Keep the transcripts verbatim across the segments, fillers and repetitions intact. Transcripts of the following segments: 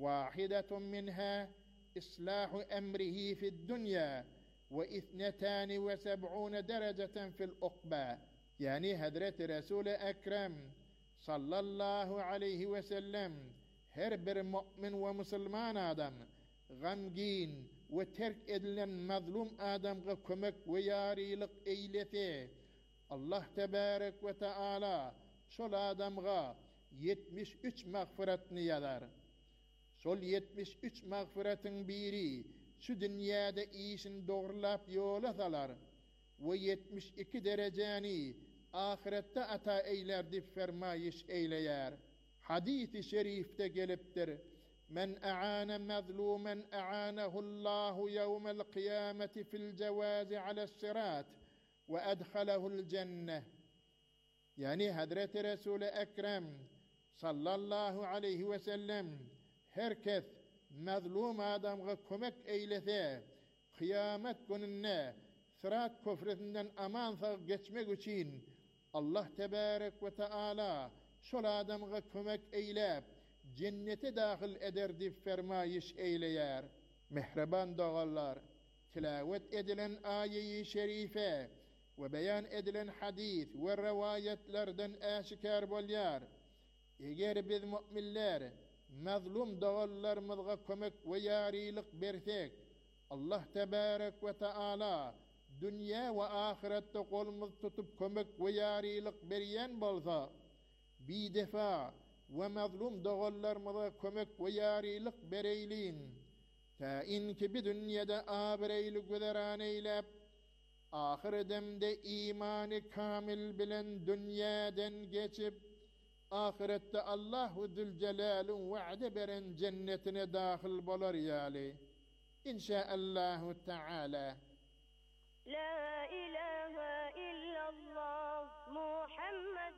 واحدة منها إصلاح أمره في الدنيا واثنتان وسبعون درجة في الأقبى. يعني هدرة رسول أكرم صلى الله عليه وسلم هربر مؤمن ومسلمان آدم غمجين وترك إدلن مظلوم آدم غكمك وياري لق إيلته الله تبارك وتعالى شل آدم غا يتمش üç mağfiretini yazar. Sol yetmiş üç mağfiretin biri şu dünyada işin doğrulap yola salar ve yetmiş iki dereceni ahirette ata eyler dip fermayiş eyleyer. Hadis-i şerifte geliptir. Men a'ana mazlumen a'anahu'llahu yevmel kıyameti fil cevazi ala's-sirat ve edhalehu'l cenneh. Yani Hazreti Resul-i Ekrem sallallahu aleyhi ve sellem herkes mazlum adamga kömek eylese kıyamet gününe sırat köprüsünden amansa geçmek için Allah tebarek ve teala şol adamga kömek eylep cennete dahil ederdi fermayiş eyleyer. Mehreban doğallar, tilavet edilen ayeyi şerife ve beyan edilen hadis ve rivayetlerden aşikar bolyar. Eğer biz müminler mazlum doğallarımızga kömek ve yarilik bersek, Allah tebarek ve teala dünya ve ahirette kolumuz tutup kömek ve yarilik beriyen bolsa, bir defa ve mazlum doğallarımıza kömek ve yarilik bereyliğin, ta inki bir dünyada abireyli güderan eylep, ahir demde imanı kamil bilen dünyadan geçip, ahirette Allahu Zülcelal'un vaade beren cennetine dahil bolar yali. İnşaallahu Teala. La ilahe illallah Muhammed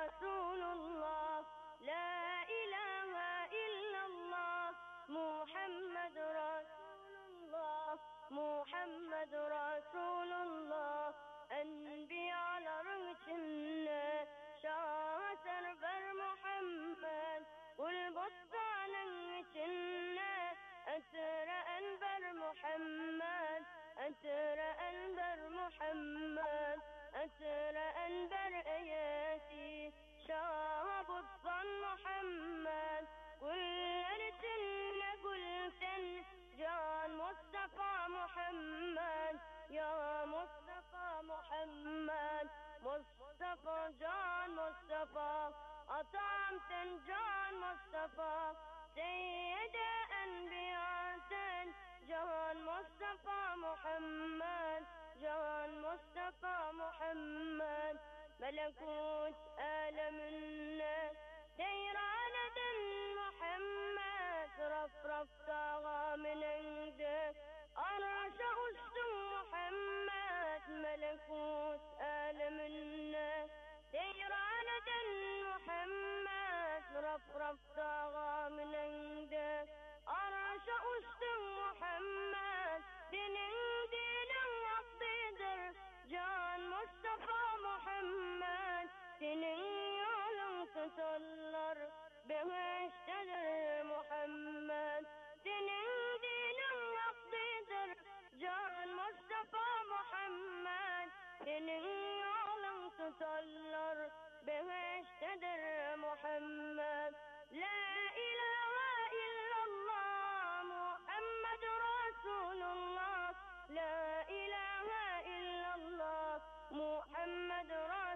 Resulullah. La ilahe illallah Muhammed Resulullah. Muhammed Resulullah. Enbiyaların içinde şaheser ver Muhammed. Kul bostanın içinde etire enver Muhammed. etire enver Muhammed. etire enver eyesi şahabutsan Muhammed. Kuller içinde kul sen can Mustafa Muhammed. Ya Mustafa Muhammed. Mustafa can Mustafa. Atam sen can Mustafa. Seyyide enbiya sen can Mustafa Muhammed. Can Mustafa Muhammed. Melekut alemine seyran eden Muhammed. Raf raf dağa minende arşa üstün Muhammed. Melekut alemine seyran eden Muhammed. Raf raf dağa minende arşa üstün Muhammed. Senin dinin vaktidir can Mustafa Muhammed. Senin yolun tutarlar behiştedir Muhammed. Senin dinin vaktidir can Mustafa Muhammed. Senin yolun tutarlar behiştedir Muhammed. La ilahe illallah Muhammed Resulullah. La ilahe illallah Muhammed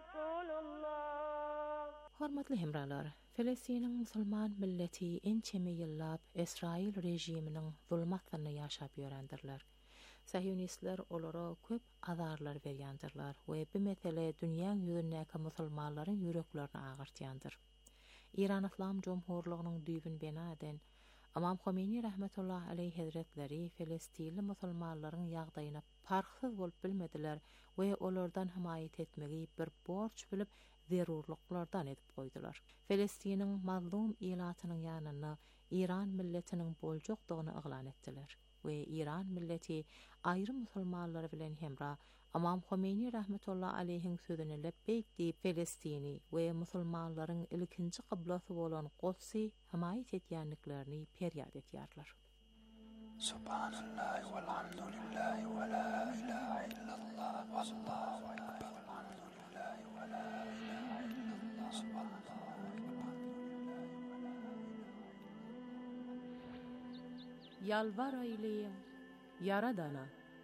Resulullah. Hormatly hemralar, Filistin'in musulman milleti ençeme yıllap İsrail rejiminin zulmatlarını yaşap yörendirler. Sahiyonistler olara köp azarlar berýändirler we bu mesele dünýäň ýüzündäki musulmanlaryň ýüreklerini agyrtýandyr. İran İslam Cumhurluğunyň düýbün benaden Imam Khomeini rahmetullah aleyhi hazretleri Filistinli musulmanlaryň ýagdaýyna parksız bolup bilmediler we olardan himayet etmegi bir borç bilip zerurluklardan edip koydular. Filistiniň mazlum ilatynyň ýanyna İran milletiniň boljokdygyny yglan etdiler we İran milleti aýry musulmanlar bilen hemra Imam Khomeini rahmetullah aleyhin sözüne lebbeyk deyip Filistini we musulmanlaryň ilkinji kıblasy bolan Qudsy hamayet etýänliklerini peryad etýärler. Subhanallah walhamdulillah wa la ilaha illallah wallahu akbar walhamdulillah wa la ilaha illallah subhanallah. Yalvar eyleyin Yaradana.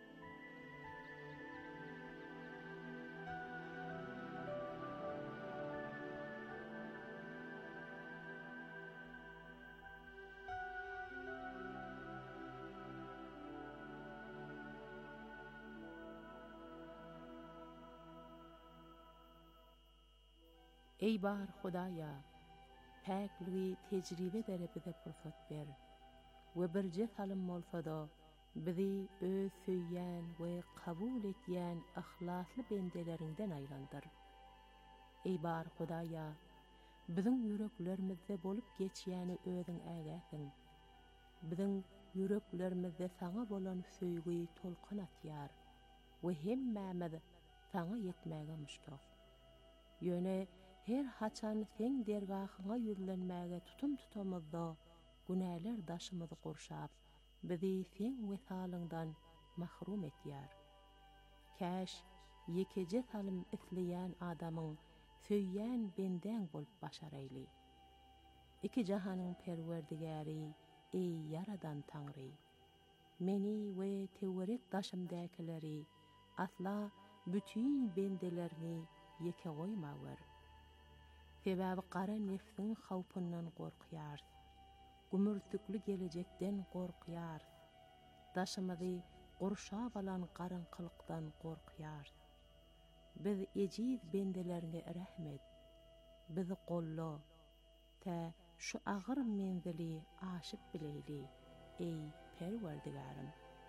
Ey bar Hudaya, päkligi tejribe derip bize fırsat ber. Ve bir jethalim bolsa-da bizi öz süýýän we kabul etýän ihlasly bendelerinden aýlandyr. Ey bar Hudaya, biziň yüreklerimizde bolup geçýäni özüň ägäsiň. Biziň yüreklerimizde saňa bolan söýgüi tolkun atýar we hemmämiz saňa ýetmäge muştaq. Ýöne her haçan sen dergahyňa ýüzlenmäge tutum tutamyzda günäler daşymyzy gurşap, bizi sen wesalyňdan mahrum etýär. Käş ýekeje salim isleýän adamyň söýýän benden bolup başaraýly. Iki jahanyň perwerdigäri, ey yaradan Taňry, meni we tewret daşymdakyleri asla bütün bendelerini ýeke goýmaglar. Sebäbi gara nefsiň hawpyndan gorkýar. Gümürtükli gelecekden gorkýar. Daşymyzy gurşap alan garynqylykdan gorkýar. Biz ejiz bendelerine rahmet. Bizi golla. Ta şu agyr menzili aşyp bileyli. Ey Perwerdigarim.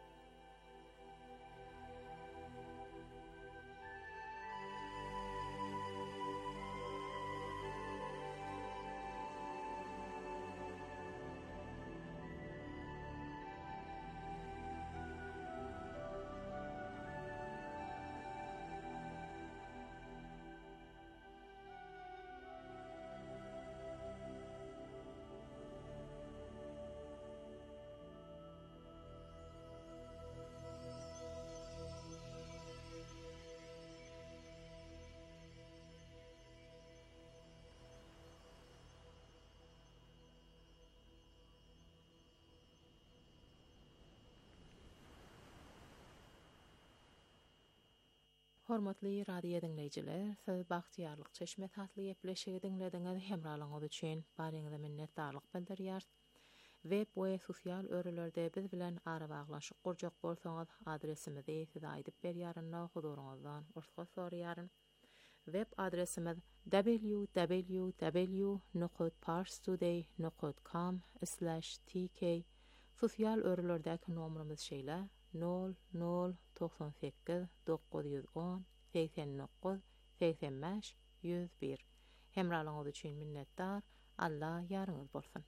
Hormatly radio dinleyijiler, siz bagtyarlyk çeşme tatly ýepleşigi dinlediňiz hemralaňyz üçin baryňyza minnetdarlyk bildirýär. Web we sosial örelerde biz bilen ara baglanşyk gurjak bolsaňyz adresimizi size aýdyp berýärynda huduruňyzdan ursa soraýaryn. Web adresimiz w w w nokta parstoday nokta com slash t k. Sosial örelerdäki nomerimiz şeýle nol nol doksan sekiz dokuz yüz on seksen dokuz seksen beş yüz bir. Hemralaňyz üçin minnetdar. Allah ýarynız bolsun.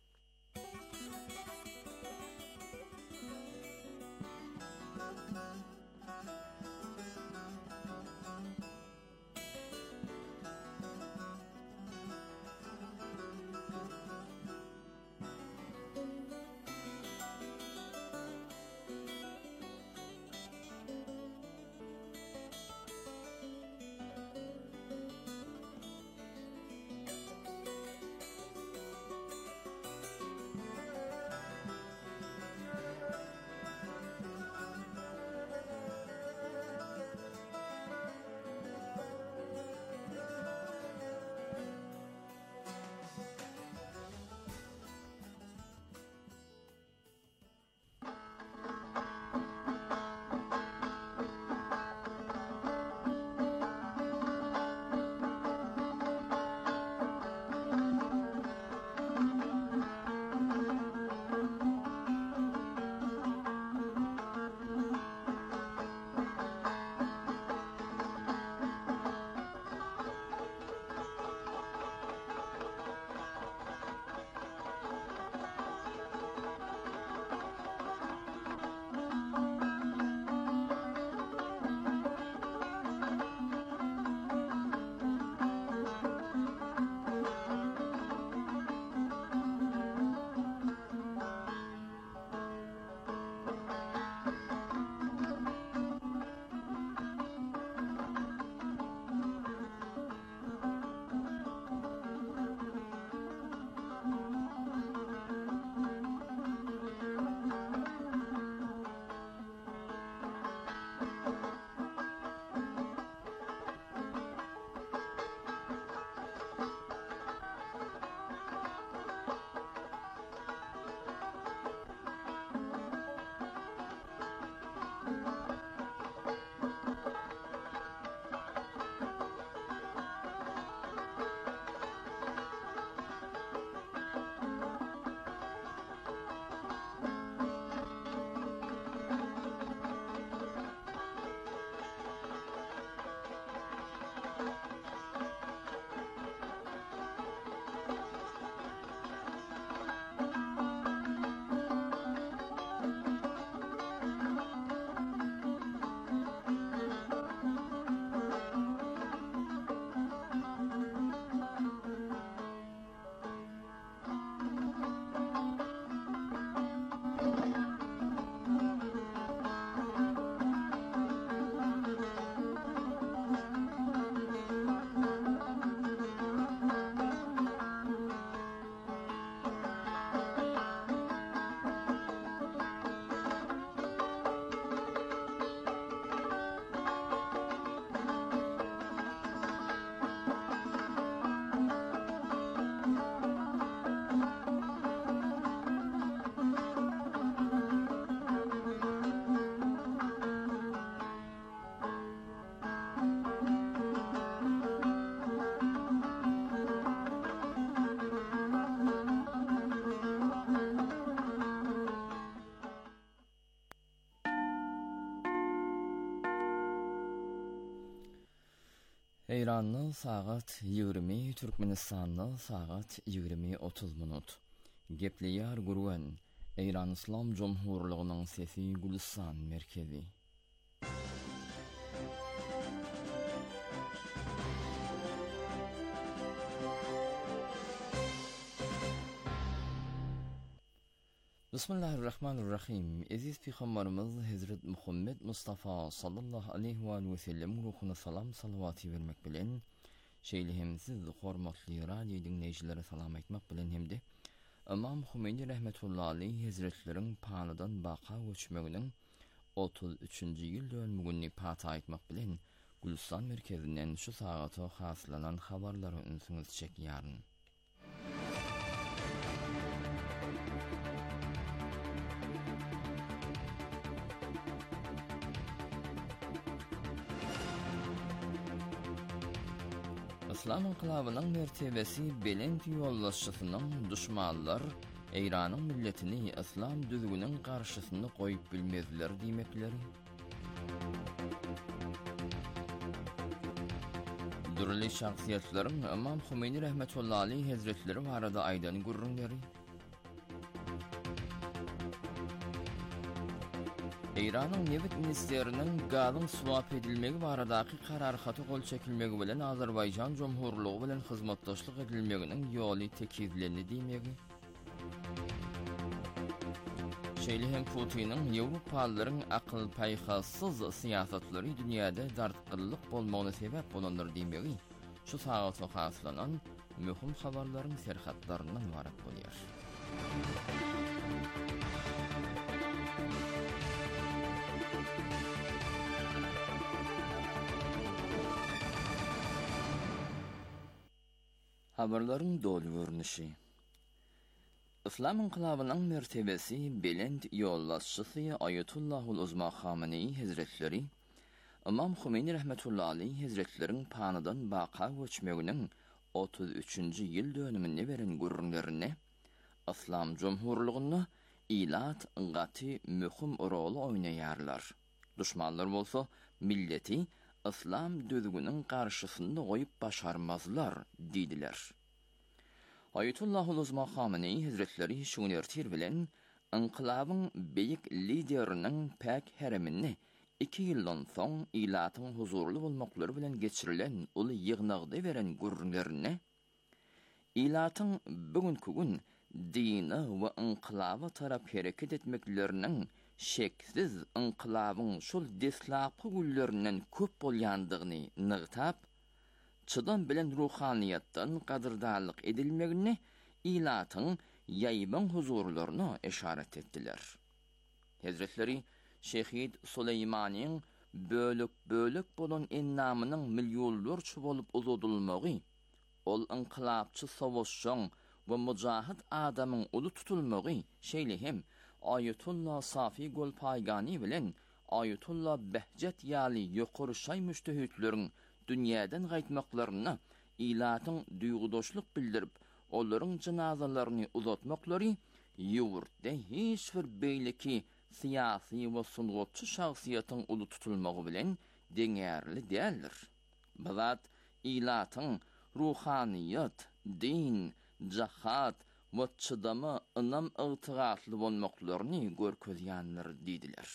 Eyranlı saat yirmi, Türkmenistanlı saat yirmi otuz minut. Gepliyar gurwen, Eyran İslam Cumhurluğu'nun sesi Gülistan merkezi. Bismillahirrahmanirrahim. Aziz Peygamberimiz Hazret Muhammed Mustafa sallallahu aleyhi ve sellem ruhuna salam salavati vermek bilen şeylihimsiz hormatly radio dinleyicilere salam etmek bilen hemde İmam Hümeyni rahmetullahi aleyhi hazretleriň panydan baqa göçmeginiň otuz üçinji ýyl dönümini pata etmek bilen Gülistan merkezinden şu sagata haslanan habarlary ünsüňiz çekýäryn. İslam inkılabının mertebesi belent yollaşçısının düşmanlar Eyran'ın milletini İslam düzgünün karşısında koyup bilmezler demekleri. Durli şahsiyetlerin İmam Hümeyni rahmetullahi aleyhi hazretleri barada aydan gurrunları. Eyran'ın Nevit Ministerinin galın swap edilmegi baradaki karar hatı kol çekilmegi bilen Azerbaycan Cumhurluğu bilen hizmetdaşlyk edilmeginin ýoly tekizlendi diýmegi. Şeýle hem Putin'in Ýewropalylaryň akyl paýhasyz siýasatlary dünýäde dartgyllyk bolmagyna sebäp bolanlar diýmegi. Şu sagata haslanan möhüm habarlaryň serhatlaryndan ibaret bolýar. Habarlaryň dolu görnüşi. İslam inqilabynyň mertebesi belent ýollaşçysy Ayatullahul Uzma Hamenei Hazretleri İmam Hümeyni rahmetullahi aleyhi hazretleriň panydan baqa göçmeginiň otuz üçinji ýyl dönümini beren gurrunlaryny İslam Cumhurluğuny ilat gaty möhüm rol oýnaýarlar. Düşmanlar bolsa milleti İslam düzgünün karşısında koyup başarmazlar didiler. Ayatullahul Uzma Hamenei Hazretleri şunu ertir bilen inqilabın beýik liderinin pek heremini iki ýyldan soň ilatyň huzurly bolmaklary bilen geçirilen uly ýygnagdy beren gurrunlaryny ilatyň bugünkü gün dini we inqilaba tarap hereket etmeklerinin şeksiz inqilabyň şol deslapy güllerinden köp bolýandygyny nygtap, çydam bilen ruhaniyatdan gadyrdarlyk edilmegini ilatyň ýaýban huzurlaryna işaret etdiler. Hazretleri Şehid Suleymanyň bölük bölük bolan ennamynyň milýonlarça bolup uzatylmagy, ol inqilapçy sowuşçyň we mujahid adamyň uly tutulmagy şeýle hem Ayetullah Safi Golpaygani bilen Ayetullah Behjet ýaly ýokary şaý müçtehidleriň dünýäden gaýtmaklaryna ilatyň duýgudaşlyk bildirip, olaryň janazalaryny uzatmaklary ýurtda hiç bir beýleki siýasy we sungatçy şahsiýetiň uly tutulmagy bilen deňärli däldir. Bu zat ilatyň ruhaniyat, din, jahat we çydamy ynam ygtygatly bolmaklaryny görkezýänler diýdiler.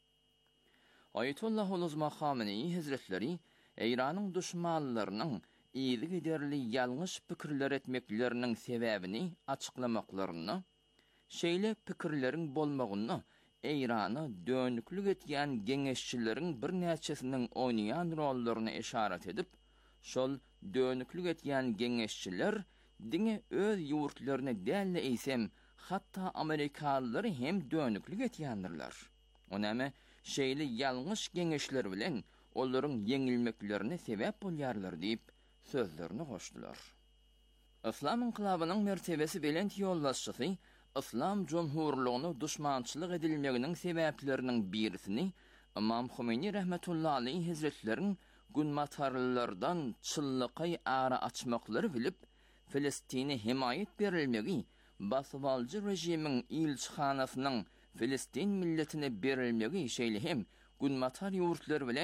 Ayatullahul Uzma Hamenei Hazretleri Eýranyň düşmanlarynyň ýygy giderli ýalňyş pikirler etmekleriniň sebäbini açyklamaklaryny, şeýle pikirleriň bolmagyny Eýrany dönüklik etýän geňeşçileriň bir näçesiniň oýnaýan rollaryny işaret edip, şol dönüklik etýän geňeşçiler diňe öz ýurtlaryny dälle eýsem, hatda Amerikalylary hem dönüklik etýändirler. Onamy şeýle ýalňyş geňeşler bilen olaryň ýeňilmeklerine sebäp bolýarlar diýip sözlerini goşdular. İslam inqilabynyň mertebesi belent ýollaşçysy İslam Cumhurluğuny düşmançylyk edilmeginiň sebäpleriniň birisini İmam Hümeyni rahmetullahi aleyhi hazretleriň günmatarlylardan çyllyky ara açmaklary bilip Filistini himayet berilmegi basıvalcı rejimiň ilçhanasynyň Filistin milletine berilmegi şeýle hem günmatar ýurtlar bilen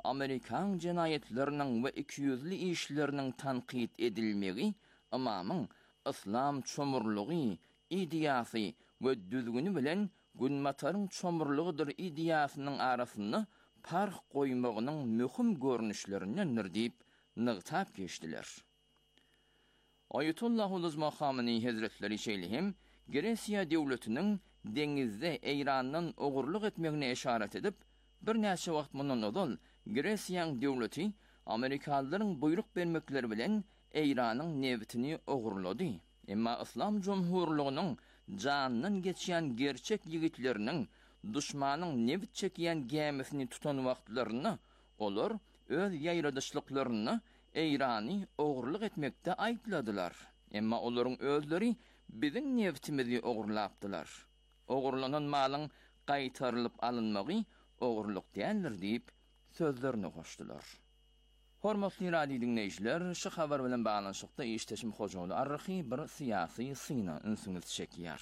Amerikan cinayetlerinin ve ikiyüzlü işlerinin tankit edilmegi, imamın İslam çomurluğu, idiyası ve düzgünü bilen günmatarın çomurluğudur idiyasının arasını park koymağının mühim görünüşlerinden deyip nıgtap geçtiler. Ayetullah Makamini Hazretleri şeylihim, Gresiya devletinin denizde İran'ın oğurluk etmegine işaret edip, bir näçe wagt mundan odal Gresiýanyň döwleti Amerikalıların buyruk bermekleri bilen İran'ın nevtini oğurlady. Emma İslam Cumhurluğunyň janynyň geçýän gerçek ýigitleriniň düşmanyň nevt çekýän gemisini tutan wagtlaryny olar öz ýaýradyşlyklaryny İrany oğurluk etmekde aýpladylar. Emma olaryň özleri biziň neftimizi oğurlapdylar. Oğurlanan malyň gaýtarylyp alynmagy oğurluk däldir diýip sözlerini goşdular. Hormatly radio dinleýijiler, şu habar bilen baglanşykda işteşim hojaly arryhy bir syýasy syna ünsüňiz çekýär.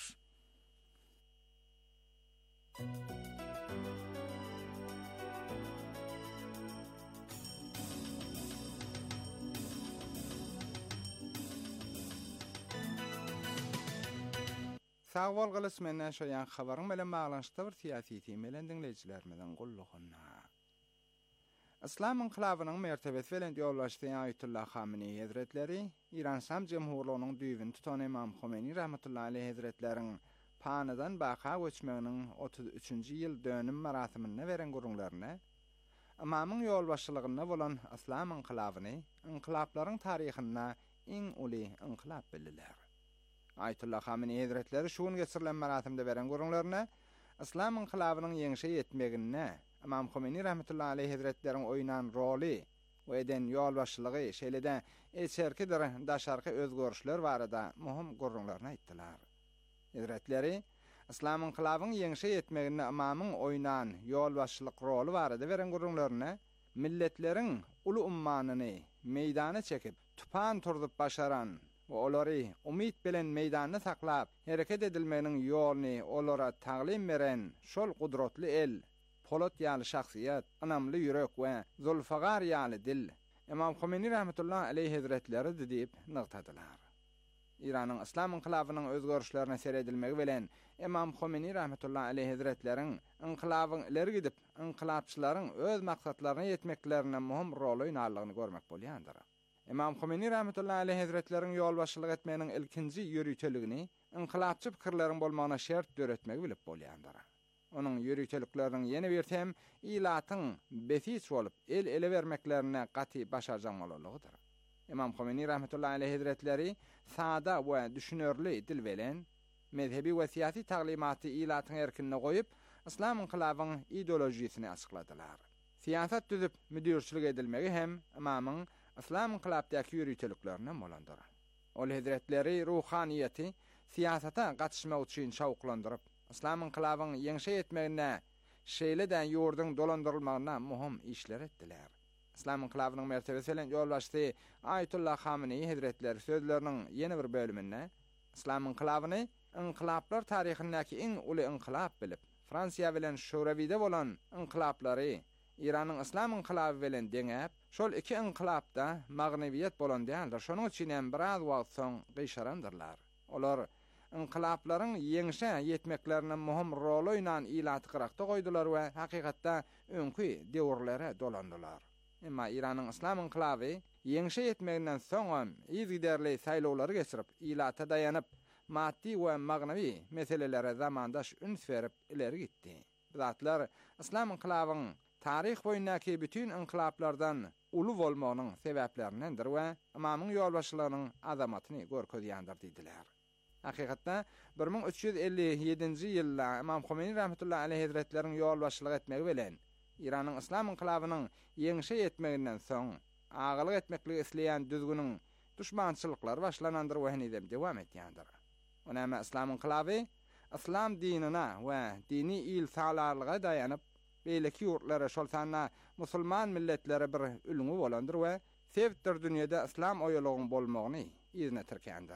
Sağ bol gylys menden şoýan habaryň bilen baglanşykda bir syýasy temelen dinleýijilerimiň gullugyna. İslam inqilabynyň mertebesi bilen ýollaşdyrýan Ayetullah Khamenei Hazretleri, İran Sam Cemhurluğunyň düýbini tutan Imam Khomeini rahmetullahi aleyh Hazretleriň panydan baqa göçmeginiň otuz üçinji ýyl dönim marasimine beren gurulmaryna, Imamyň ýolbaşçylygyna bolan İslam inqilabyny, inqilaplaryň taryhyna iň uly inqilap bildiler. Ayetullah Khamenei Hazretleri şuun geçirilen marasimde beren gurulmaryna, İslam inqilabynyň ýeňişe ýetmegine, Imam Khomeini rahmetullahi aleyh Hazretleriň oýnan roli we eden ýolbaşçylygy şeýlede eçerkidir daşarky özgörüşler barada muhim gurulmaryny aýtdylar. Hazretleri İslam inqilabynyň ýeňişe ýetmegine imamyň oýnan ýolbaşçylyk roli barada beren gurulmaryny milletleriň uly ummanyny meýdana çekip tupan turdup başaran we olary umyt bilen meýdanyny saklap hereket edilmeginiň ýoluny olara taglim beren şol gudratly el, polat ýaly şahsiýet, anamly ýürek we zulfagar ýaly dil Imam Khomeini rahmetullahi aleyh Hazretleri diýip nyktadylar. İranyň İslam inqilabynyň özgörüşlerine seredilmegi bilen Imam Khomeini rahmetullahi aleyh Hazretleriň inqilabyň ileri gidip inqilapçylaryň öz maksatlaryna ýetmeklerine muhim rol oýnarlygyny görmek bolýandyr. Imam Khomeini rahmetullahi aleyh Hazretleriň ýolbaşçylyk etmeginiň ilkinji ýürüýteligini inqilapçy pikirleriň bolmagyna şert döretmegi bilip bolýandyr. Onun ýürüýtelikleriniň ýene bir tem ilatyň besis bolup el ele bermeklerine gaty başarjamalygydyr. Imam Khomeini rahmetullahi aleyh Hazretleri sada we düşünörli dil bilen mezhebi we syýasy taglimaty ilatyň erkinine goýup İslam inqilabynyň ideolojisini açykladylar. Siýasat düzüp müdürçilik edilmegi hem imamyň İslam inqilabdaky ýürüýteliklerine bolandyr. Ol Hazretleri ruhaniýeti siýasata gatnaşmak üçin şawklandyryp İslam inqilabynyň ýeňişe ýetmegine şeýleden ýurduň dolandyrylmagyna muhim işler etdiler. İslam inqilabynyň mertebesi bilen ýolbaşdy Ayetullah Khamenei Hazretleri sözleriniň ýene bir bölüminde İslam inqilabyny inqilaplar taryhynyňky iň uly inqilap bilip, Fransiýa bilen Şurawide bolan inqilaplary İranyň İslam inqilaby bilen deňäp, şol iki inqilapda magnawiýet bolan däldir. Şonuň üçin hem biraz wagt soň gyşarandyrlar. Olar inqilaplaryň ýeňişe ýetmeklerine muhim rol oýnan ilaty gyrakda goýdular we hakykatda öňkü döwürlere dolandylar. Emma İranyň İslam inqilaby ýeňişe ýetmeginden soň ýygyderli saýlawlary geçirip, ilata daýanyp, maddi we magnawy meselelere zamandaş üns berip ileri gitdi. Zatlar İslam inqilabynyň taryh boýundaky bütün inqilaplardan uly bolmagynyň sebeplerindendir we imamyň ýolbaşçylygynyň azamatyny görkezýändir diýdiler. Hakykatda bir ming üç ýüz elli ýedinji ýylda Imam Khomeini rahmetullahi aleyh Hazretleriň ýolbaşçylyk etmegi bilen İranyň İslam inqilabynyň ýeňişe ýetmeginden soň agylyk etmekli isleýän düzgünüň düşmançylyklary başlanandyr we hene dewam etýändir. Onama İslam inqilaby İslam dinine we dini il sağlarlyga daýanyp beýleki ýurtlara şol sanna musulman milletlere bir ülüňi bolandyr we sevdir dünýede İslam oýalygyň bolmagyny izne tirkendir.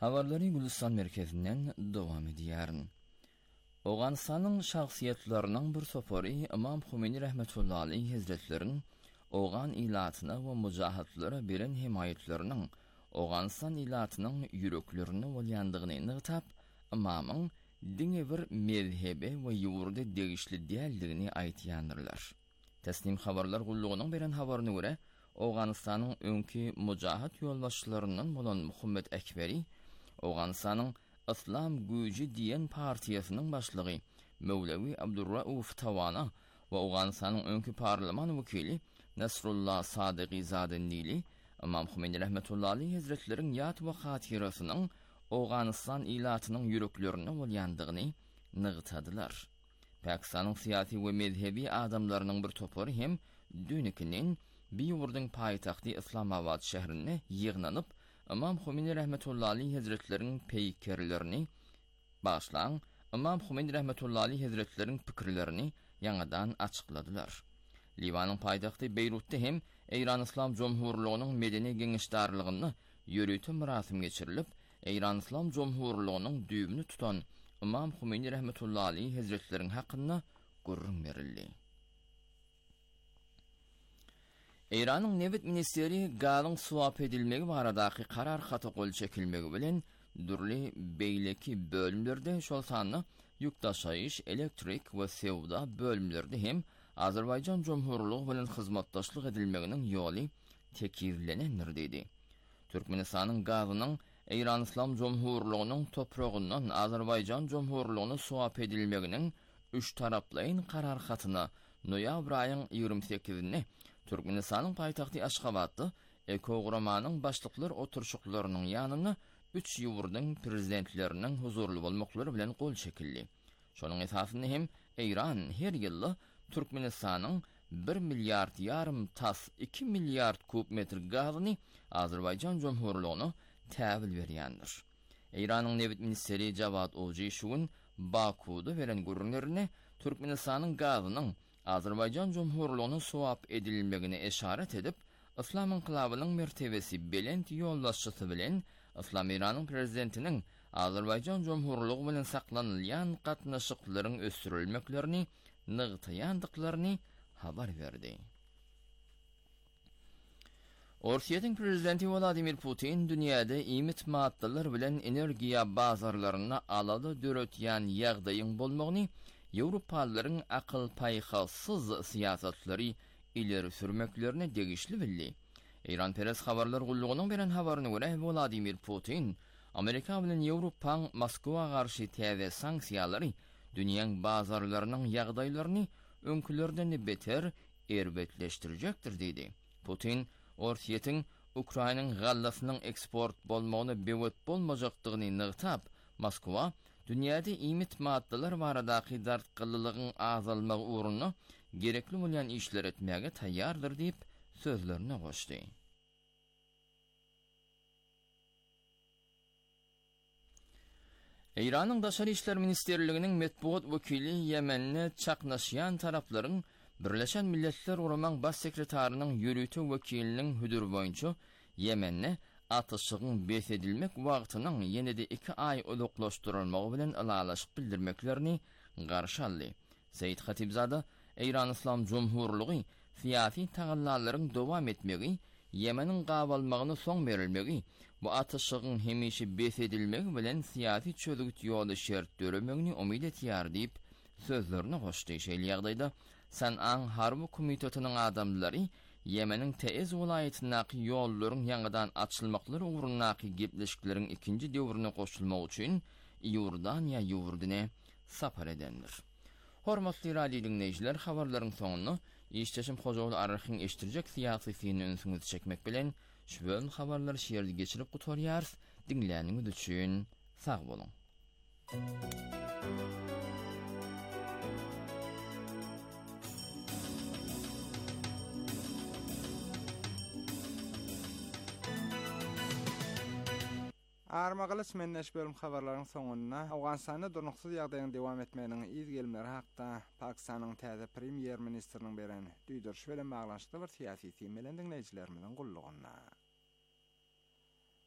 Habarları Gülistan merkezinden devam ediyorun. Oğanistan'ın şahsiyetlerinden bir sopori İmam Khomeini rahmetullahi aleyhi hazretlerin Oğan ilatına ve mücahitlere bilen himayetlerinin Oğanistan ilatının yüreklerini olyandığını nıgtap, İmamın dini bir mezhebe ve yurda değişli değerlerini aytiyandırlar. Teslim haberler gulluğunun beren haberine göre Oğanistan'ın önkü mücahit yoldaşlarından olan Muhammed Ekberi, Oğanistan'ın İslam Gücü diyen partiyasının başlığı Mevlevi Abdurrauf Tavana ve Oğanistan'ın önkü parlaman vekili Nasrullah Sadıqi Zadendili, İmam Khomeini rahmetullahi aleyhi hazretlerin yat ve hatirasının Oğanistan ilatının yüreklerini olyandığını nıgtadılar. Pakistan'ın siyasi ve mezhebi adamlarının bir topları hem dünükinin bir yurdun payitahtı İslamabad şehrine yığınanıp İmam Khomeini rahmetullahi aleyhi hazretlerin peykerlerini başlan, İmam Khomeini rahmetullahi aleyhi hazretlerin fikirlerini yanadan açıkladılar. Livanın payitahtı Beyrut'ta hem İran İslam Cumhurluğu'nun medeni genişdarlığını yürütü merasim geçirilip, İran İslam Cumhurluğu'nun düğümünü tutan İmam Khomeini rahmetullahi aleyhi hazretlerin hakkında gurrun verildi. İran'ın Nevit Ministeri galın suap edilmegi varadaki karar hatı kol çekilmegi bilen dürli beyleki bölümlerde şol sanlı yüktaşayış, elektrik ve sevda bölümlerde hem Azerbaycan Cumhurluğu bilen hizmetdaşlık edilmeginin yolu tekirlenendir dedi. Türkmenistan'ın gazının İran İslam Cumhurluğu'nun toprağından Azerbaycan Cumhurluğu'na suap edilmeginin üç taraplayın karar hatına noyabr ayın yirmi sekizine Türkmenistan'ın payitahtı Aşgabat'ta Ekogramanın başlıklar oturuşuklarının yanına üç yurdun prezidentlerinin huzurlu olmakları bilen kol çekildi. Şonun esasında hem İran her yıllı Türkmenistan'ın bir milyard yarım tas iki milyard kub metr gazını Azerbaycan Cumhurluğu'na təhvil verýändir. İran'ın Nevit Ministeri Javad Oji şugun Baku'da veren görünlerine Türkmenistan'ın gazının Azerbaycan Cumhurluğu'na suap edilmegine eşaret edip, İslam inkılabının mertebesi belent yoldaşçısı bilen İslam İran'ın prezidentinin Azerbaycan Cumhurluğu bilen saklanılyan katnaşıkların östürülmeklerini nıgtayandıklarını haber verdi. Rusya'nın prezidenti Vladimir Putin dünyada imit maddeler bilen energiya bazarlarına alalı dörötyan yağdayın bolmağını Avrupalıların akıl payhasız siyasetleri ileri sürmeklerine degişli bildi. İran Peres haberler gulluğunun beren haberine göre Vladimir Putin, Amerika bilen Avrupan Moskova karşı täze sanksiyaları dünyanın bazarlarının yağdaylarını önkülerden beter erbetleştirecektir dedi. Putin, Rusya'nın Ukrayna'nın gallasının eksport bolmağını bevet bolmajaktığını nıgtap, Moskova, dünyada imit maddeler varadaki dartqıllılığın azalmağı uğruna gerekli bolýan işler etmege tayyardır deyip sözlerine koştu. İran'ın Daşary İşler Ministerliğinin metbuat vekili Yemen'ne çaknaşyan tarapların Birleşen Milletler Uraman Baş Sekretarının yürütü vekilinin hüdür boyunca Yemen'ne atışıqın besedilmek wagtynyň ýene-de iki ay uluklaşdyrylmagy bilen alalaşyk bildirmeklerini garşy aldy. Seýid Hatibzada İran İslam Cumhurluğy siyasi tagallalaryň dowam etmegi, Yemenin gabalmagyny soň berilmegi, bu atışygyň hemişe besedilmegi bilen siyasi çözgüt ýoly şert döremegini umyt etýär diýip sözlerini goşdy. Şeýle ýagdaýda San'an Harby Komitetining adamlary Yemenin Teez welaýatynaky ýollaryň ýangydan açylmaklary ugrundaky gepleşikleriň ikinji döwrüne goşulmak üçin Ýordaniýa ýurduny sapar edendir. Hormatly radio dinleýijiler, habarlaryň soňuny Işçeşim Hojaoğlu arhyň eşdirjek siýasysyny öňsüňize çekmek bilen şu bölüm habarlary şeýerde geçirip gutarýarys. Dinleýäniňiz üçin sag bolun. Armagaly menneş bölüm habarlaryň soňuna Awganistanda durnuksuz ýagdaýyň dowam etmeginiň izgelmleri hakda Pakistanyň täze premier ministriniň beren düýdürşi bilen baglanşykly bir syýasy temelden dinleýijilerimiziň gullugyna.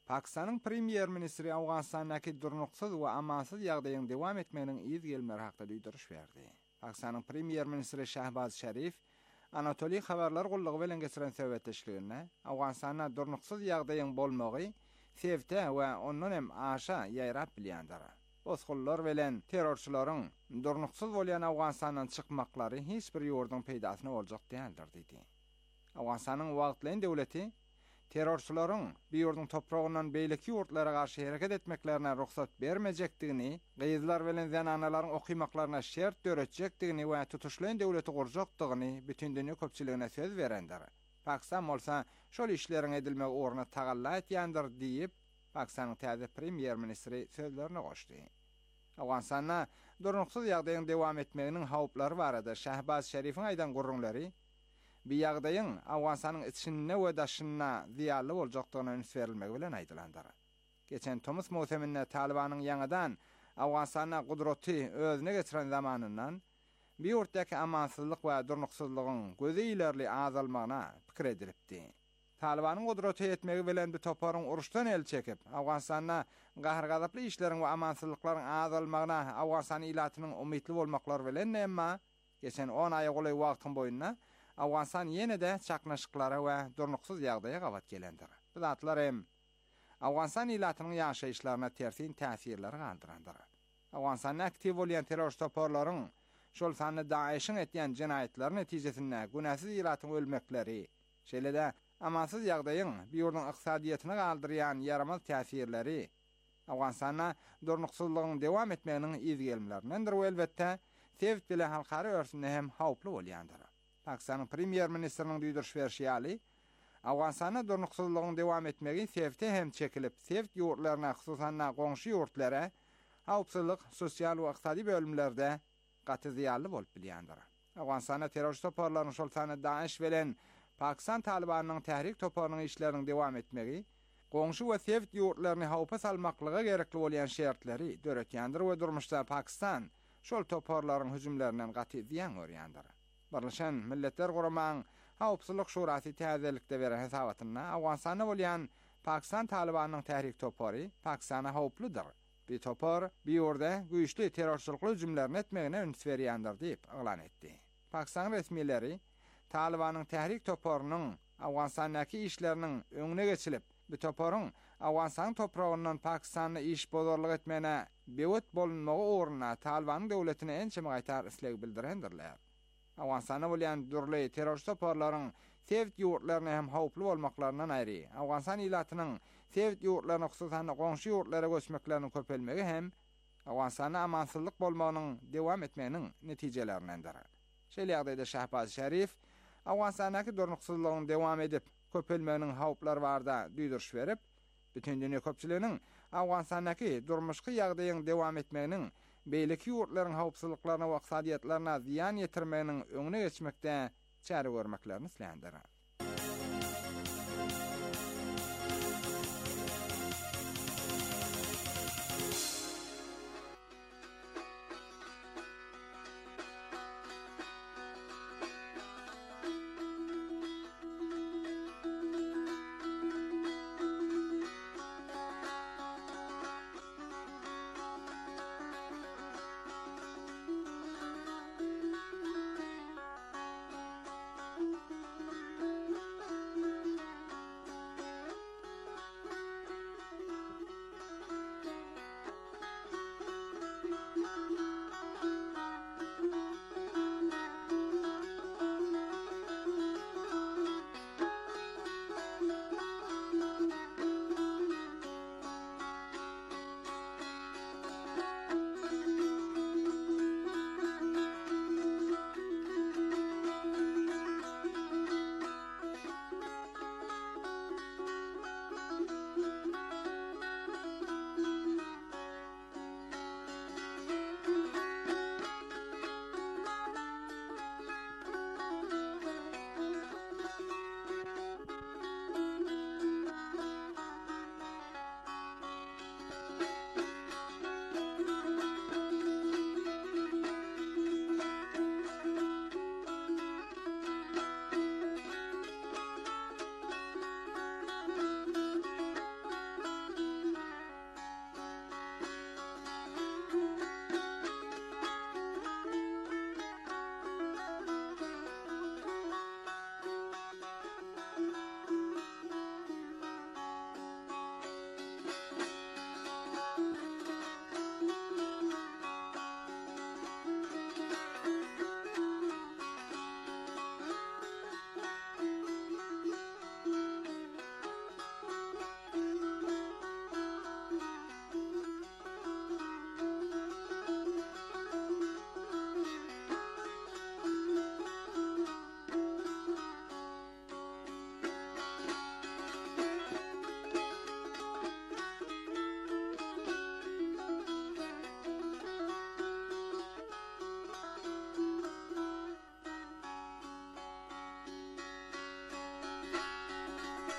Pakistan'ın Premier Ministri Awganistan'daki durnuksuz we amansız ýagdaýyň dewam etmeginiň iýiz gelmeleri hakda duýduruş berdi. Pakistan'ın Premier Ministri Shahbaz Sharif Anatoli habarlar gullugy bilen geçiren söhbetleşiginde Awganistan'da durnuksuz ýagdaýyň bolmagy sebäpde we ondan hem aşa ýaýrap bilýändir. Bosgullar bilen terrorçylaryň durnuksuz bolýan Awganistandan çykmaklary hiç bir ýurdun peýdasyna boljak däldir diýdi. Awganistan'yň wagtlyň döwleti terrorçylaryň bir ýurdun topragyndan beýleki ýurtlara garşy hereket etmeklerine ruhsat bermejekdigini, gyýyzlar bilen zananalaryň okymaklaryna şert döretjekdigini we tutuşlayan döwleti gurjakdygyny bütün dünýä köpçiligine söz berendir. Pakistan bolsa şol işleriň edilmegi orna tagalla etýändir diýip Pakistan'yň täze Premier Ministri sözlerini goşdy. Awganistan'da durnuksuz ýagdaýyň dewam etmeginiň hawplary barada Shahbaz Sharifiň aýdan gurrunlary bir ýagdaýyň Awganistan'yň içinde we daşyna ziýanly boljakdygyna öňüş berilmegi bilen aýdylandyr. Geçen Tomus mowsumynda Talibanyň ýangydan Awganistan'a gudraty özüne geçiren zamanyndan bir ýurtdaky amansızlyk we durnuksuzlygyň gözi ilerli azalmagyna pikir edilipdi. Talibanyň gudraty etmegi bilen bir toparyň uruşdan el çekip Awganistan'a gahrgazaply işleriň we amansızlyklaryň azalmagyna Awganistan ilatynyň umytly bolmaklary bilen emma geçen on aý goly wagtyň boýundan Awganistan ýene-de çaknaşyklary we durnuksuz ýagdaýa gawat gelendir. Bu zatlar hem Awganistan ilatynyň ýaşaýyşlaryna tersin täsirleri galdyrandyr. Awganistan'da aktiv bolýan terror toparlaryň şol sany Daeşiň etýän jinayetler netijesinde günäsiz ilatyň ölmekleri, şeýle-de amansız ýagdaýyň bir ýurdun ykdysadyýatyna galdyrýan yaramaz täsirleri Awganistan'a durnuksuzlygyň dewam etmeginiň iýiz gelmelerindendir we elbetde sebäp bilen halkary örsünde hem hawply bolýandyr. Pakistan'ın Premier Ministrinin duýduruş berýäli Awganistan'da durnuksuzlygyň dewam etmegi sebäpde hem çekilip, sebäp ýurtlaryna, hususan goňşy ýurtlara hawpsızlyk, sosial we ykdysady bölümlerde gaty ziýanly bolup bilýändir. Awganistan'da terrorist toparlaryň şol sany Daeş bilen Pakistan Talibanynyň tährik toparlarynyň işleriniň dewam etmegi, goňşy we sebäp ýurtlaryny hawpa salmaklyga gerekli bolýan şertleri döretýändir we durmuşda Pakistan şol toparlaryň hüjümlerinden gaty ziýan görýändir. Birleşen Milletler Guramagyň Hawpsızlyk Şurasy täzelikde beren hesabatyna Awganistan'da bolýan Pakistan Talibanynyň tährik topary Pakistana hawplydyr. Bir topar bir ýurda güýçli terrorçylykly hüjümlerini etmegine öňüş berýändir diýip aglan etdi. Pakistan resmiýetleri Talibanyň tährik toparynyň Awganistandaky işleriniň öňüne geçilip, bu toparyň Awganistan topragyndan Pakistany iş bozarlyk etmegine bewet bolunmagy orna Talibanyň döwletine ençe gaýtar isleg bildirendirler. Awganistan'da bolýan dürli terrorist toparlaryň sebäp ýurtlaryna hem hawply bolmaklaryndan aýry, Awganistan ilatynyň sebäp ýurtlaryna hususan goňşy ýurtlara göçmekläriniň köpelmegi hem Awganistan'da amansızlyk bolmagynyň dewam etmeginiň netijelerindendir. Şeýle ýagdaýda Shahbaz Sharif Awganistandaky durnuksuzlygyň dewam edip köpelmeginiň hawplary barada duýduruş berip, bütün dünýä köpçiliginiň Awganistandaky durmuşky ýagdaýyň dewam etmeginiň beýleki ýurtlaryň hawpsızlyklaryna we ykdysadyýatlaryna ziýan ýetirmeginiň öňüne geçmekde çare görmeklerini isleýändir.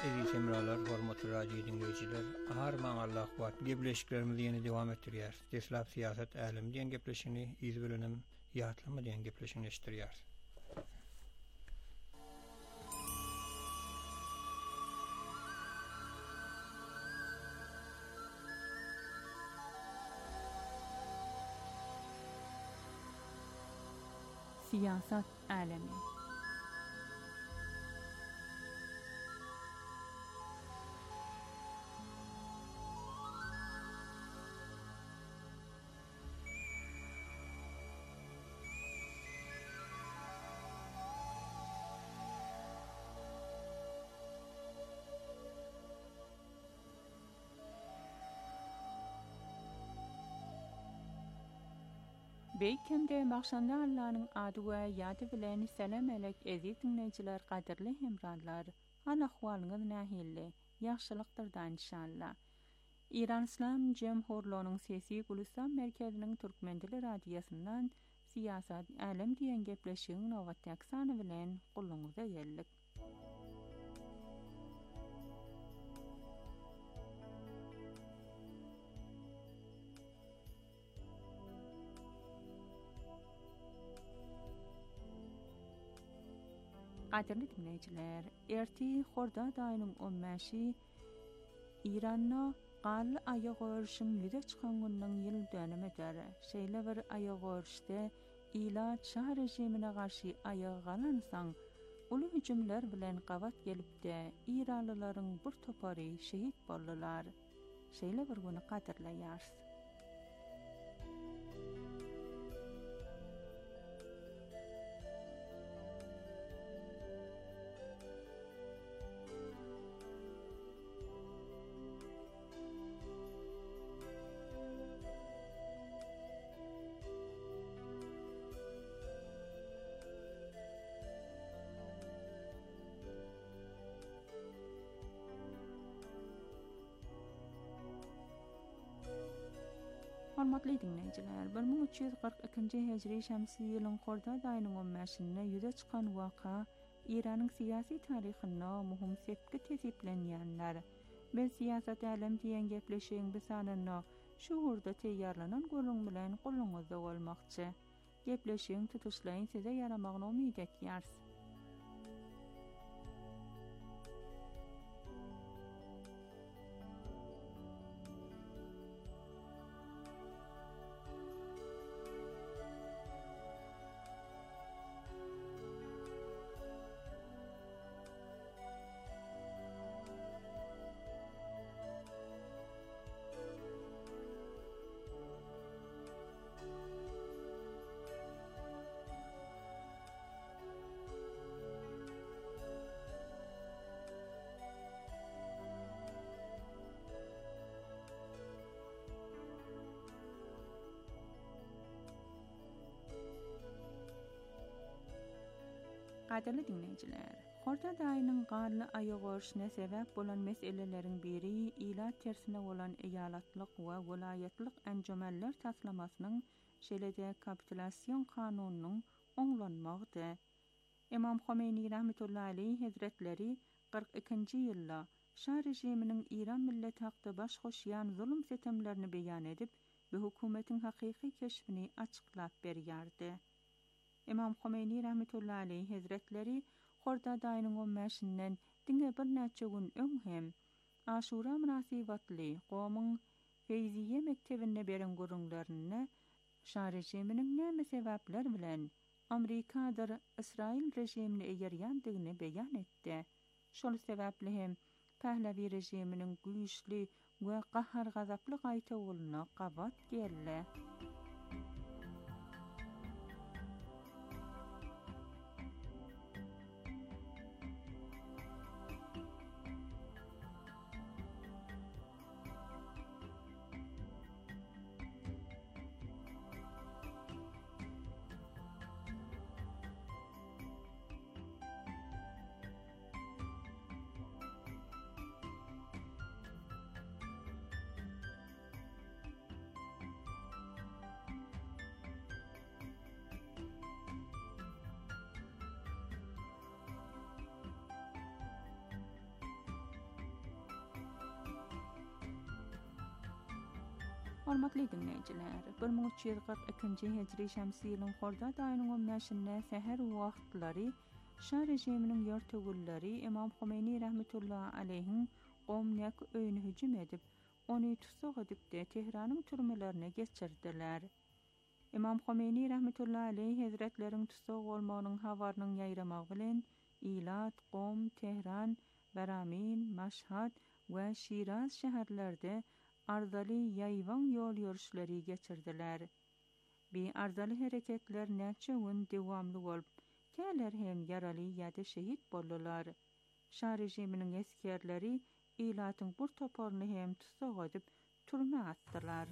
Eziz emralar, hormatly radio dinleyijiler, harman Allah kuat gepleşiklerimizi ýene dowam etdirýär. Deslap siýasat älim diýen gepleşigini iz bilenim, ýatlama diýen gepleşigini eşitdirýär. Siyasat alemi. Beýkemde Mahşanda Allah'ın adı we ýady bilen selam elek eziz dinleyijiler, gaderli hemranlar. Hal ahwalyňyz nähilli? Ýaxşylykdyrdan inşallah. İran İslam Jemhurluğunun Sesi Gulistan Merkezinin Türkmen dili radiosundan siyasat alem diýen gepleşigiň nowatdaky sany bilen guluňyza geldik. Gaderli dinleyijiler, erti Hordad aýynyň on beşi Iranna gal aýagy örüşiň ýüze çykan günüň ýyl dönemi eder. Şeýle bir aýagy örüşde ila şah rejimine garşy aýagy galansaň, uly hüjümler bilen gawat gelipde İranlylaryň bir topary şehit boldylar. Şeýle bir güni gaderleýär. Hormatly dinleyijiler, bir ming üç ýüz gyrk ikinji hejri şämsi ýylyň Hordad aýynyň on beşinde ýüze çykan waka Iranyň syýasy taryhynda muhim sepki tesiplenýänler. Ben siyasat alem diýen gepleşigiň bir sanyna şu hurda teýýarlanan goluň bilen guluňyzda bolmakçy. Gepleşigiň tutuşlaryň size ýaramagyna umyt etýär. Gaderli dinleyijiler, Hordad aýynyň garly aýagy örüşine sebäp bolan meseleleriň biri ila tersine bolan eýalatlyk we welaýatlyk enjemenler taslamasynyň şeýle-de kapitulasiýon kanunynyň oňlanmagydy. Imam Khomeini rahmetullahi aleyhi hazretleri kırk ikinji ýylda şah rejiminiň İran milleti hakda baş goşýan zulüm setemlerini beýan edip, bu hökümetiň hakyky keşfini açyklap berýärdi. İmam Khomeini rahmetullahi aleyhi hazretleri Hordad aýynyň on beşinden diňe bir näçe gün öň hem Aşura münasibatly gowmyň Feyziye mektebine beren görüňlerini şah rejiminiň näme sebäpler bilen Amerikadyr İsrail rejimini eýerýändigini beýan etdi. Şol sebäpli hem Pahlavi rejiminiň güýçli we gahar gazaply gaýta uluny gawat geldi. Hormatly dinleyijiler, bir ming üç yüz kırk ikinji hicri şemsi ýylyň horda daýynyň on beşinde seher wagtlary Şah rejiminiň ýörtegülleri Imam Homeyni rahmetullahi aleyhiň gowmňak öýüne hüjüm edip, ony tutsak edipde Tehranyň türmelerine geçirdiler. Imam Homeyni rahmetullahi aleyhi hazretleriň tutsak bolmagynyň habarynyň ýaýramak bilen Ilat, Qom, Tehran, Baramin, Maşhad we Şiraz şäherlerde arzaly ýaýwan ýol ýörüşleri geçirdiler. Bi arzaly hereketler näçe gün dowamly bolup, käler hem ýaraly ýa-da şehit boldular. Şah rejiminiň eskerleri Ilatyň bir toparyny hem tutsak edip türme atdylar.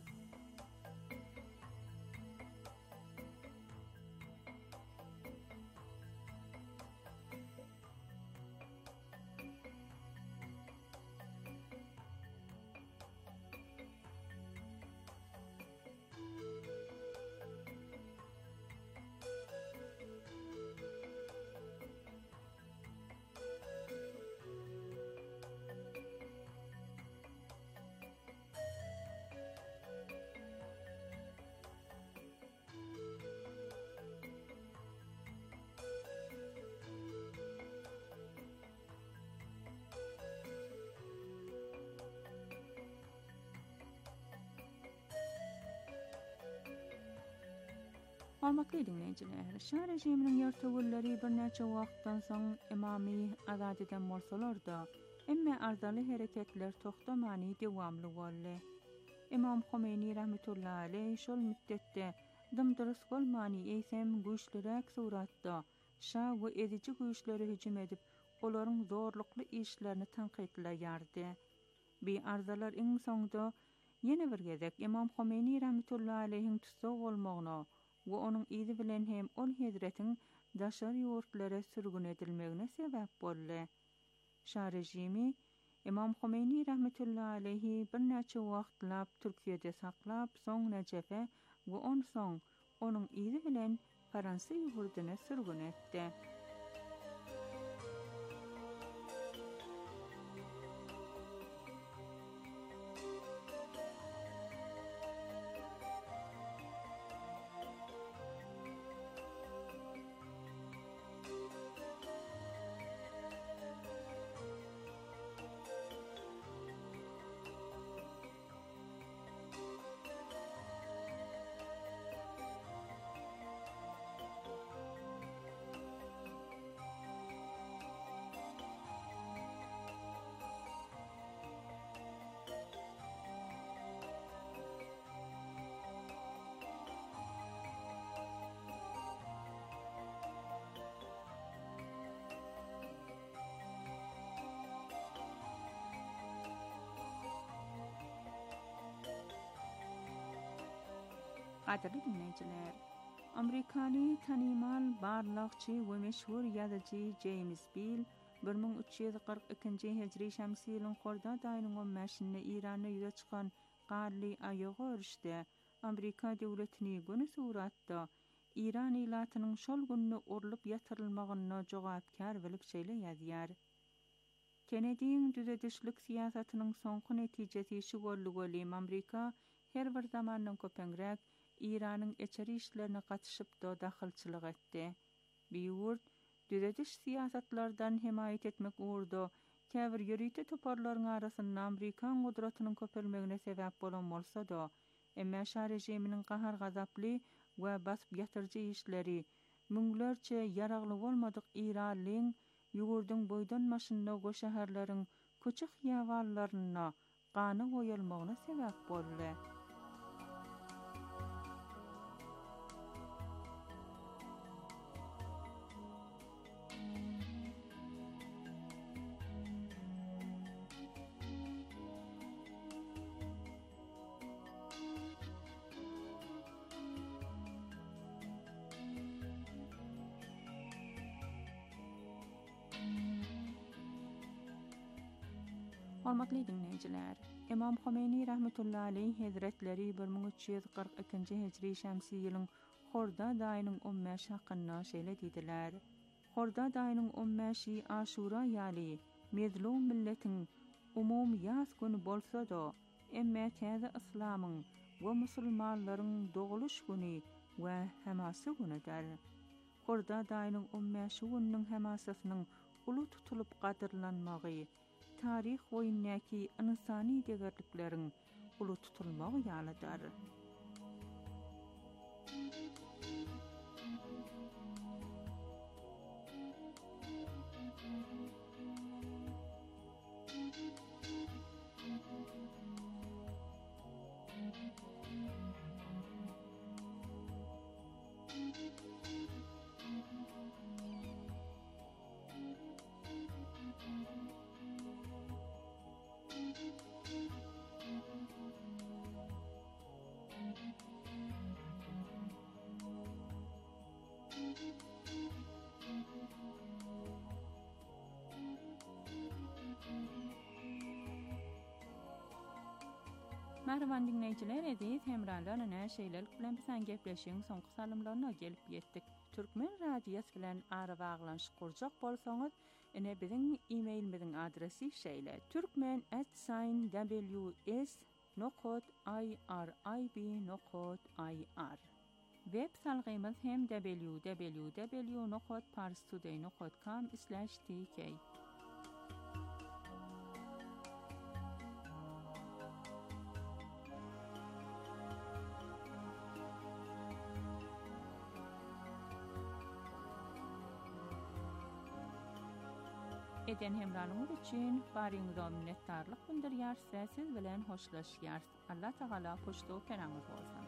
Hormatly dinleyijiler, Şah rejiminiň ýörtegülleri bir näçe wagtdan soň imamy azad eden bolsalar-da, emma arzaly hereketler toktamany dowamly boldy. Imam Homeyni rahmetullahi aleyhi şol müddetde dymdyrys bolmany eýsem güýçlürek suratda şah we edici güýçlere hüjüm edip, olaryň zorlukly işlerini tanqidleýärdi. Bi arzalar iň soňda ýene bir gezek Imam Homeyni rahmetullahi aleyhiň tutsak bolmagyna we onuň izi bilen hem ol hezretiň daşar ýurtlara sürgün edilmegine sebäp boldy. Şah rejimi Imam Homeyni rahmetullahi aleyhi bir näçe wagtlap Türkiýede saklap, soň Nejefe we on soň onuň izi bilen Fransa ýurtuna sürgün etdi. Qadirli dinleyijiler, Amerikany tanymal barlykçy we meşhur ýazyjy James Bill bir ming üç yüz kırk ikinji hicri şemsi ýylyň horda daýynyň on beşinde Iranda ýüze çykan garly aýagy örüşde Amerika döwletini güni suratda Iran ilatynyň şol günni urulyp ýatyrylmagyna jogapkar bilip şeýle ýazýar. Kennedyň düzedişlik siýasatynyň soňky netijesi şu boldy: Amerika her bir zamandan köpeňrek Iranyň eçeri işlerine gatyşyp da dahylçylyk etdi. Biýurt düzediş siýasatlardan himayet etmek uğurda käbir ýörüýte toparlaryň arasynda Amerikan gudratynyň köpelmegine sebäp bolan bolsa da, emma Şah rejiminiň gahar gazaply we basyp ýatyrjy işleri, müňlerçe ýaragly bolmadyk Iranlyň ýugurdyň boýdan maşynda go şäherleriň köçük ýawallaryna gany goýulmagyna sebäp boldy. Hormatly dinleyijiler, Imam Homeyni rahmetullahi aleyhi hazretleri bir ming üç yüz kırk ikinji hicri şemsi ýylyň horda daýynyň on beşi hakkynda şeýle diýdiler. Horda daýynyň on beşi Aşura ýaly mezlum milletiň umum ýaz güni bolsa da, emma täze islamyň we musulmanlaryň doguluş güni we hemasy günidir. Horda daýynyň ummäşi gününiň hemasasynyň uly tutulup gadyrlanmagy, tarih boýundaky insany degerlikleriň uly tutulmagy ýalydyr. Merhaban dinleyijiler, eziz hemralar, ana şeýlelik bilen bizen gepleşiň soňky salymlaryna gelip ýetdik. Türkmen radiýasy bilen ara baglanyş kurjak bolsaňyz, ene biziň e-mailimiziň adresi şeýle: türkmen at w s nokta i r i b nokta i r. Web salgymyz hem w w w nokta parstoday nokta com slash t k. Eden hemralyňyz üçin baryňyza minnetdarlyk bildirýär, siz bilen hoşlaşýar. Allah Taala hoşduk peraňyz bolsun.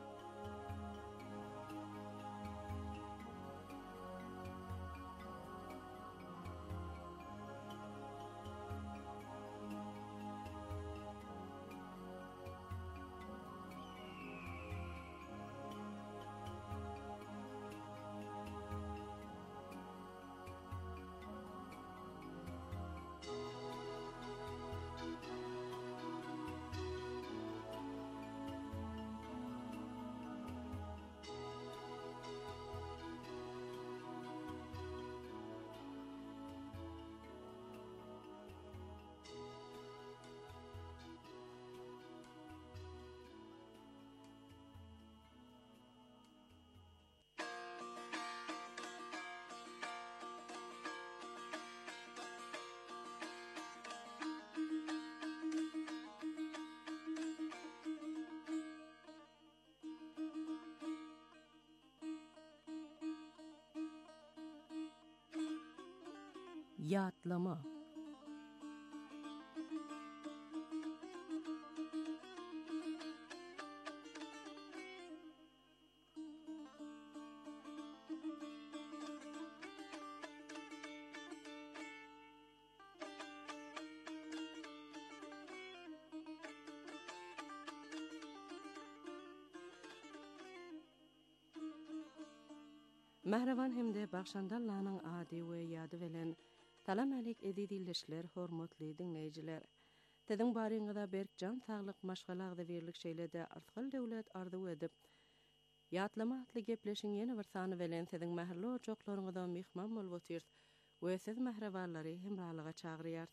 Yatlama. Mehrevan hemde Bakşandallanyň ady we ýady bilen salam alyk edilişler, hormatly dinleýijiler. Teziň baryňyza berkjan saglyk maşgalagda berlik şeýlede artgal döwlet arzu edip ýatlama atly gepleşiň ýene bir sany bilen teziň mähirli ojaklaryňyza mehman bolup otyr we siz mährewanlary hemralyga çagyrýar.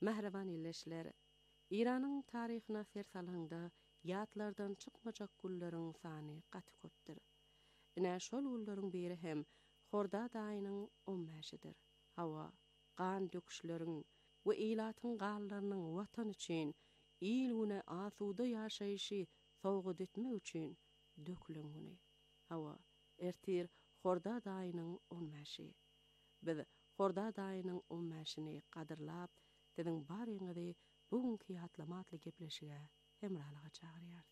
Mehreban illeşler, İran'ın tarihine ser salanda yatlardan çıkmacak gulların sany gaty köpdir. Ine şol gulların biri hem Hordad aýynyň on mäşidir. Hawa, gan döküşleriň we ilatyň gallarynyň watan üçin, ilgüne asuda ýaşaýyşy sowgat etmek üçin dökülen güni. Hawa, ertir Hordad aýynyň on mäşi. Biz Hordad aýynyň on mäşini gadyrlap, dediň baryňyzy bugünkü ýatlamatly gepleşige hemralyga çagyrýar.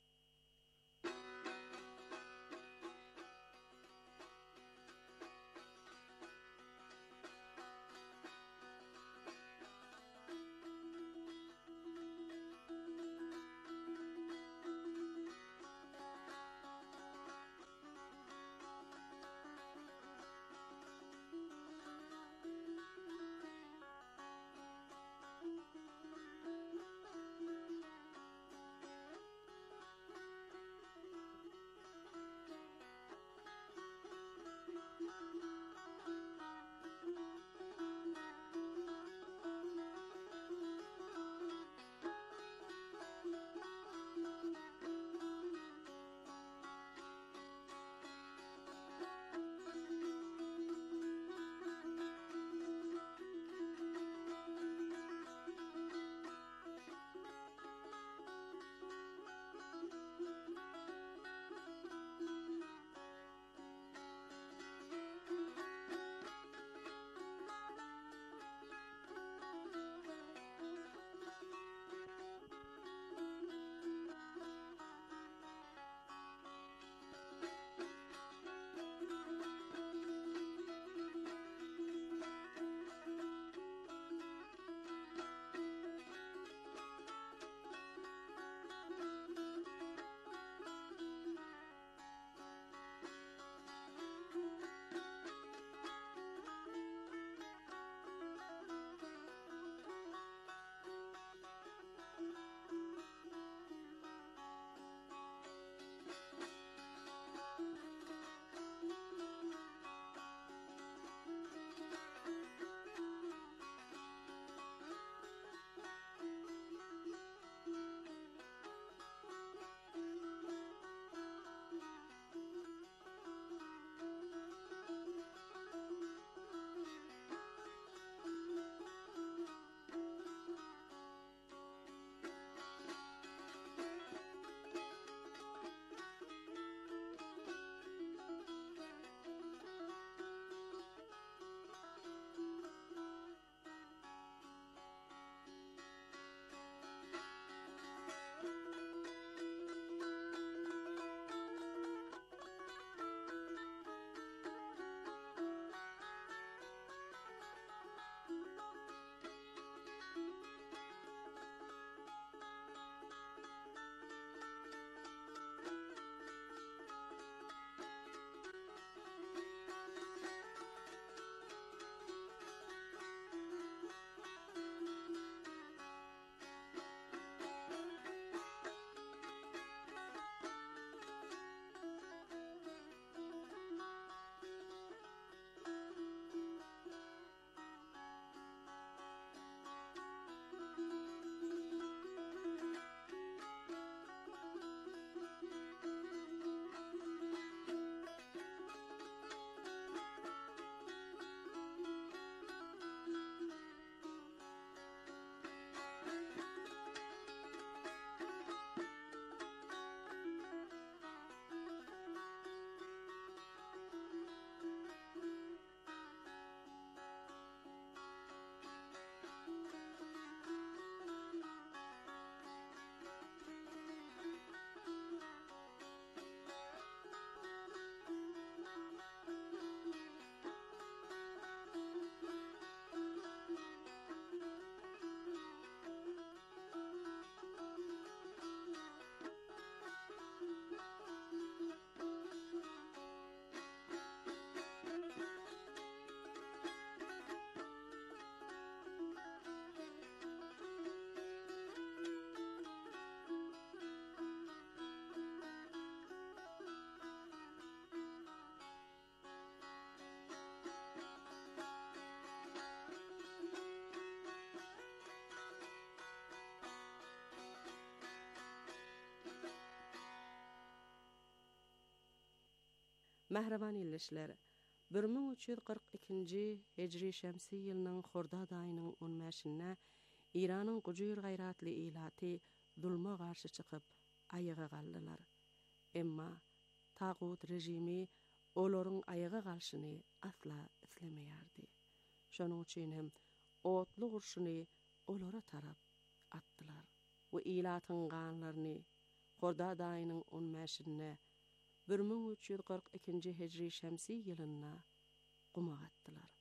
Mehreban illeşler, bir ming üç yüz qirq ikinji Hecri Şemsi ýylynyň Hordad aýynyň on beşinde İranyň gujur gaýratly ilaty zulma garşy çykyp aýyga galdylar. Emma tagut rejimi olaryň aýyga galşyny asla islemeýärdi. Şonuň üçin hem otly gurşuny olara tarap atdylar we ilatyň ganlaryny Hordad aýynyň on beşinde bir ming üç yüz qirq ikinji Hecri Şemsi ýylyna gumak atdylar.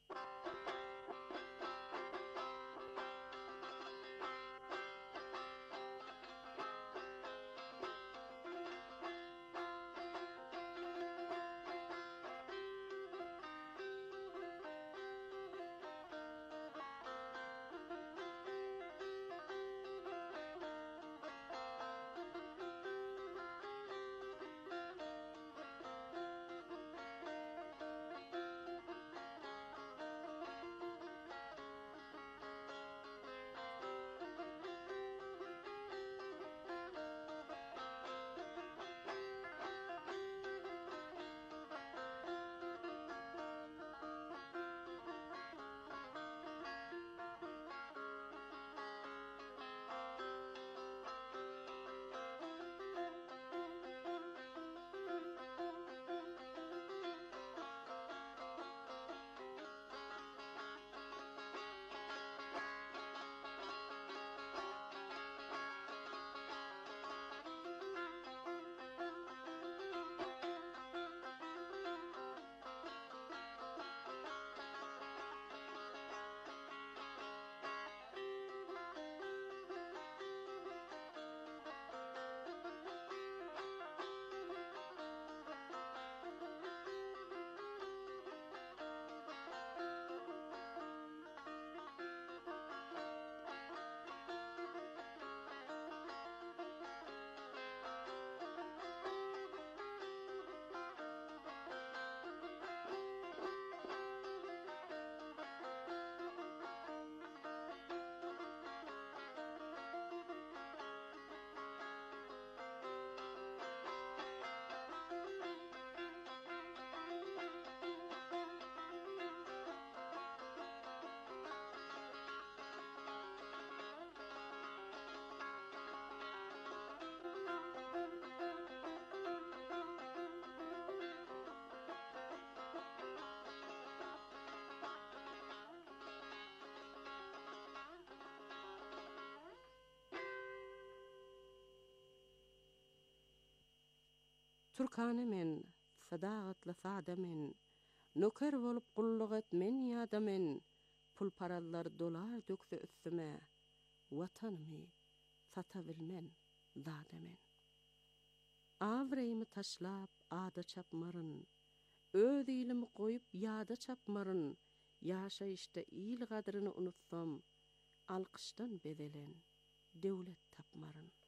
Turkany men, sadagatly sada men, nöker bolup gulluk etmen ýa-da men, pul paralar dolar dökse üstüme, watanymy sata bilmen zada men. Awreýimi taşlap ada çapmaryn, öz ilimi goýup ýada çapmaryn, ýaşaýyşda il gadryny unutsam, alkyşdan bedelen döwlet tapmaryn.